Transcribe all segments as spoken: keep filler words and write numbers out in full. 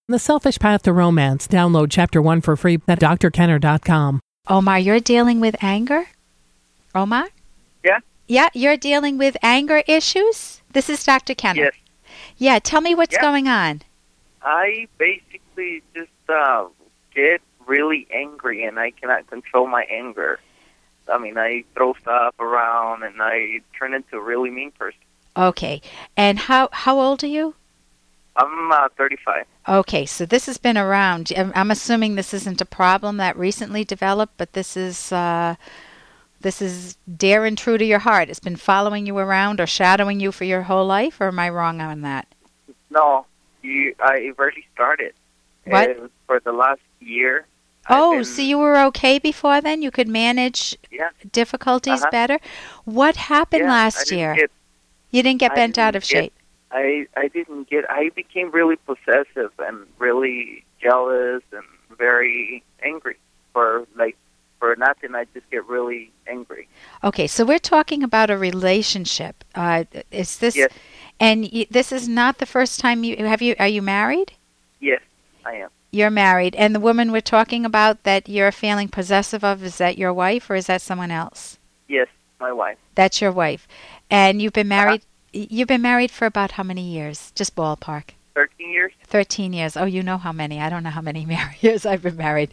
The Selfish Path to Romance. Download Chapter one for free at d r kenner dot com. Omar, you're dealing with anger? Omar? Yeah? Yeah, you're dealing with anger issues? This is Doctor Kenner. Yes. Yeah, tell me what's Yeah. going on. I basically just uh, get really angry, and I cannot control my anger. I mean, I throw stuff around, and I turn into a really mean person. Okay. And how, how old are you? I'm uh, thirty-five. Okay, so this has been around. I'm, I'm assuming this isn't a problem that recently developed, but this is uh, this is dear and true to your heart. It's been following you around or shadowing you for your whole life, or am I wrong on that? No, you. I already started. What? It was for the last year. Oh, I've been, so you were okay before then? You could manage yeah. difficulties Uh-huh. better? What happened Yeah, I last didn't year? Get, You didn't get I bent out didn't of get- shape. I I didn't get. I became really possessive and really jealous and very angry for like for nothing. I just get really angry. Okay, so we're talking about a relationship. Uh, is this? Yes. And y- this is not the first time you have you. Are you married? Yes, I am. You're married, and the woman we're talking about that you're feeling possessive of, is that your wife or is that someone else? Yes, my wife. That's your wife, and you've been married. Uh-huh. You've been married for about how many years? Just ballpark. Thirteen years. Thirteen years. Oh, you know how many? I don't know how many mar- years I've been married.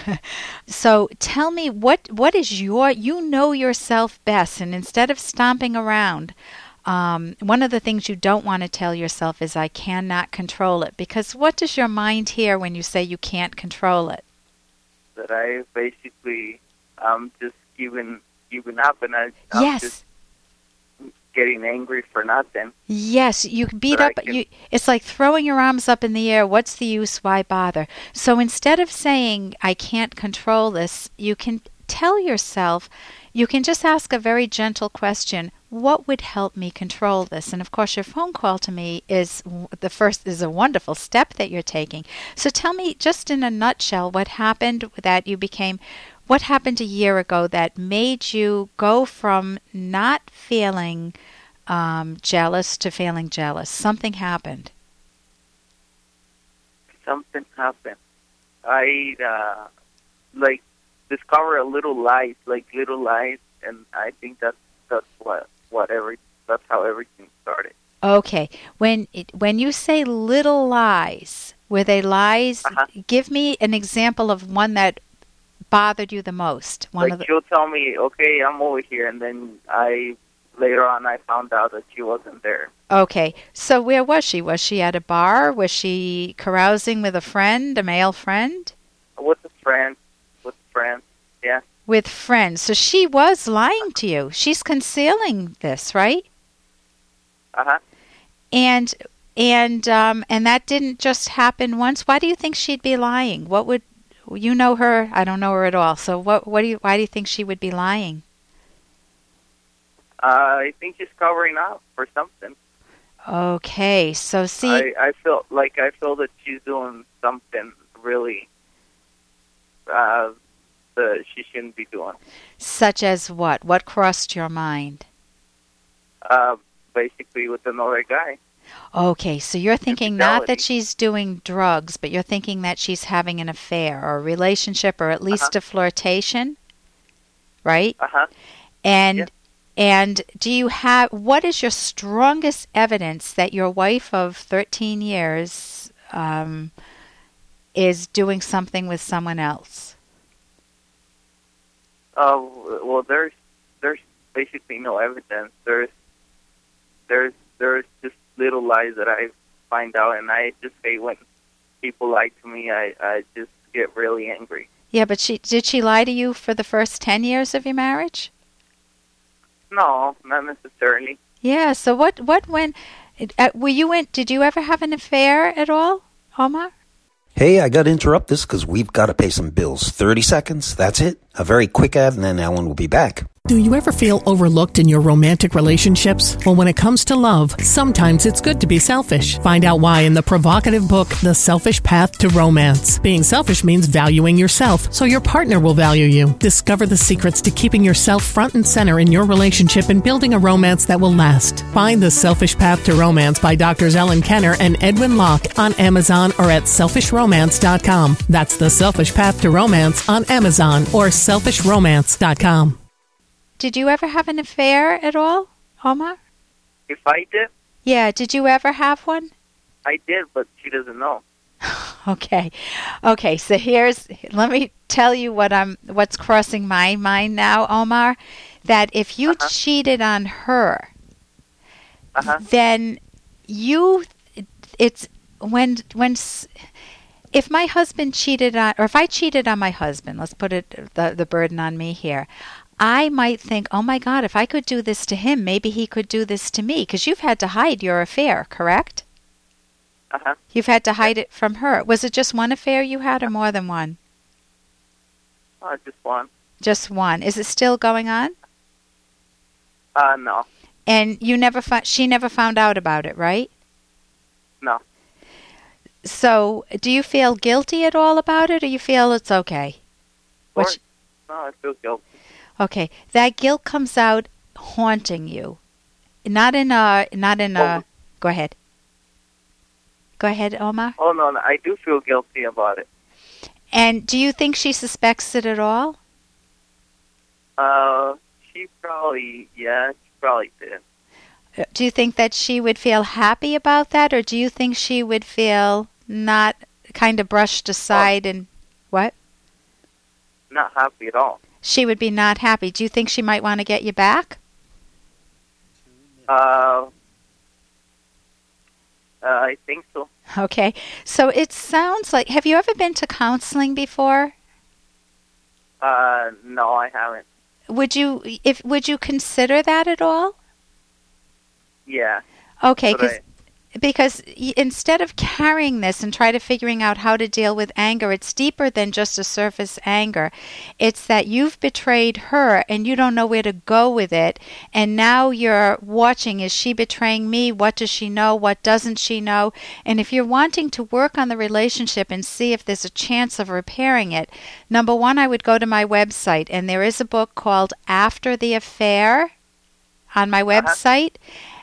So tell me, what what is your? You know yourself best, and instead of stomping around. Um, one of the things you don't want to tell yourself is, I cannot control it. Because what does your mind hear when you say you can't control it? That I basically um just giving giving up, and I I'm Yes. just getting angry for nothing. Yes, you beat But I up. can- You, it's like throwing your arms up in the air. What's the use? Why bother? So instead of saying, I can't control this, you can tell yourself, you can just ask a very gentle question. What would help me control this? And of course, your phone call to me is w- the first is a wonderful step that you're taking. So tell me, just in a nutshell, what happened that you became. What happened a year ago that made you go from not feeling um, jealous to feeling jealous? Something happened. Something happened. I uh like discover a little lies, like little lies, and I think that's that's what what every that's how everything started. Okay. When it, when you say little lies, were they lies? Uh-huh. Give me an example of one that bothered you the most. One Like of the, she'll tell me, "Okay, I'm over here," and then I later on I found out that she wasn't there. Okay. So where was she? Was she at a bar? Was she carousing with a friend, a male friend? With a friend, with a friend, yeah. With friends. So she was lying to you. She's concealing this, right? Uh huh. And and um, and that didn't just happen once. Why do you think she'd be lying? What would you know her? I don't know her at all. So what what do you why do you think she would be lying? Uh, I think she's covering up for something. Okay. So see, I, I feel like I feel that she's doing something really uh, that she shouldn't be doing. such as what? What crossed your mind? Uh, basically, with another guy. Okay, so you're thinking not that Infidelity. she's doing drugs, but you're thinking that she's having an affair or a relationship or at least Uh-huh. a flirtation, right? Uh huh. And Yeah. and do you have what is your strongest evidence that your wife of thirteen years um, is doing something with someone else? Uh, well, there's there's basically no evidence. There's there's there's just little lies that I find out, and I just hate when people lie to me. I I just get really angry. Yeah, but she did she lie to you for the first ten years of your marriage? No, not necessarily. Yeah, so what what when uh, were you in did you ever have an affair at all, Omar? Hey, I got to interrupt this because we've got to pay some bills. thirty seconds, that's it. A very quick ad, and then Ellen will be back. Do you ever feel overlooked in your romantic relationships? Well, when it comes to love, sometimes it's good to be selfish. Find out why in the provocative book, The Selfish Path to Romance. Being selfish means valuing yourself, so your partner will value you. Discover the secrets to keeping yourself front and center in your relationship and building a romance that will last. Find The Selfish Path to Romance by Doctors Ellen Kenner and Edwin Locke on Amazon or at selfish romance dot com. That's The Selfish Path to Romance on Amazon or selfish romance dot com. Did you ever have an affair at all, Omar? If I did, Yeah, did you ever have one? I did, but she doesn't know. Okay. Okay, so here's let me tell you what I'm what's crossing my mind now, Omar, that if you Uh-huh. cheated on her, Uh-huh. then you it's when when s- if my husband cheated on or if I cheated on my husband, let's put it the the burden on me here. I might think, oh my God, if I could do this to him, maybe he could do this to me. Because you've had to hide your affair, correct? Uh-huh. You've had to hide it from her. Was it just one affair you had or more than one? Uh, just one. Just one. Is it still going on? Uh, no. And you never fo- she never found out about it, right? No. So do you feel guilty at all about it or you feel it's okay? Or, Which- no, I feel guilty. Okay, that guilt comes out haunting you. Not in a, not in a, Oh. go ahead. Go ahead, Omar. Oh, no, no, I do feel guilty about it. And do you think she suspects it at all? Uh, she probably, yeah, she probably did. Uh, Do you think that she would feel happy about that or do you think she would feel not kind of brushed aside and what? Not happy at all. She would be not happy. Do you think she might want to get you back? Uh, uh, I think so. Okay. So it sounds like, have you ever been to counseling before? Uh, no, I haven't. Would you, if, would you consider that at all? Yeah. Okay, But 'cause, I- because y- instead of carrying this and try to figuring out how to deal with anger, it's deeper than just a surface anger. It's that you've betrayed her and you don't know where to go with it. And now you're watching, is she betraying me? What does she know? What doesn't she know? And if you're wanting to work on the relationship and see if there's a chance of repairing it, number one, I would go to my website. And there is a book called After the Affair on my website.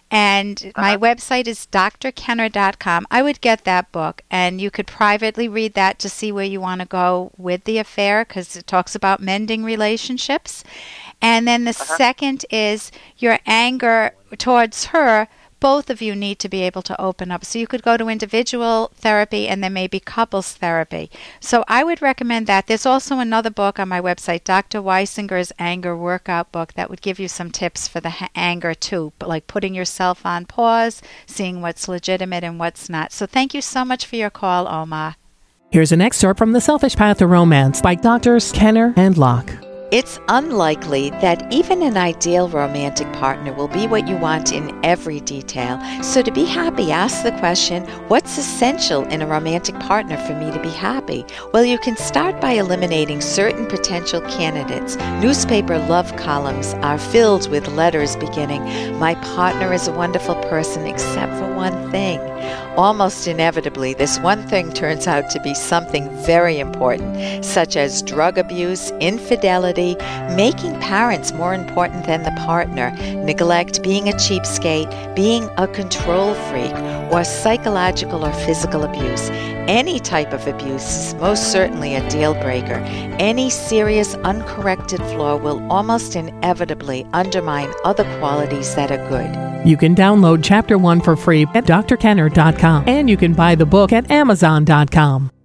And my Uh-huh. website is d r kenner dot com. I would get that book, and you could privately read that to see where you want to go with the affair because it talks about mending relationships. And then the Uh-huh. second is your anger towards her. Both of you need to be able to open up. So you could go to individual therapy and then maybe couples therapy. So I would recommend that. There's also another book on my website, Doctor Weisinger's Anger Workout Book, that would give you some tips for the ha- anger too, but like putting yourself on pause, seeing what's legitimate and what's not. So thank you so much for your call, Omar. Here's an excerpt from The Selfish Path to Romance by Doctors Kenner and Locke. It's unlikely that even an ideal romantic partner will be what you want in every detail. So to be happy, ask the question, what's essential in a romantic partner for me to be happy? Well, you can start by eliminating certain potential candidates. Newspaper love columns are filled with letters beginning, "My partner is a wonderful person except for one thing." Almost inevitably, this one thing turns out to be something very important, such as drug abuse, infidelity, making parents more important than the partner, neglect, being a cheapskate, being a control freak, or psychological or physical abuse. Any type of abuse is most certainly a deal breaker. Any serious uncorrected flaw will almost inevitably undermine other qualities that are good. You can download Chapter one for free at d r kenner dot com, and you can buy the book at amazon dot com.